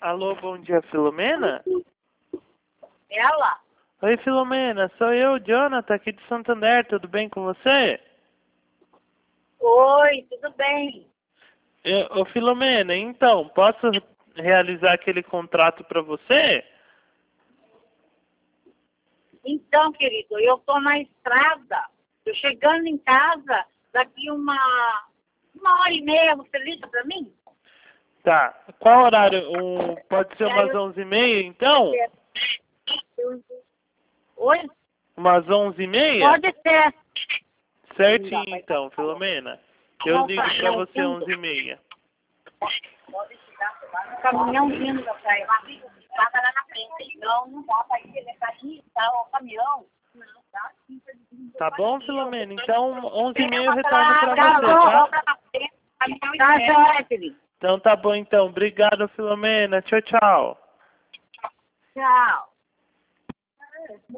Alô, bom dia, Filomena? Ela? Oi, Filomena, sou eu, Jonathan, aqui de Santander, tudo bem com você? Oi, tudo bem? Ô, Filomena, então, posso realizar aquele contrato para você? Então, querido, eu tô na estrada. Tô chegando em casa daqui uma hora e meia. Você liga pra mim? Tá, qual horário? Pode ser umas 11h30, então? Oi? Umas 11h30? Pode ser. Certinho, então, Filomena. Eu ligo para você 11h30. Um caminhão vindo da praia. Passa lá na frente. Não dá pra ir, ele é carinho, tá? O caminhão. Não, dá sim. Tá bom, Filomena? Então, 11h30 eu retorno para você, tá? Tá, joia, querido. Então tá bom, então. Obrigado, Filomena. Tchau, tchau. Tchau.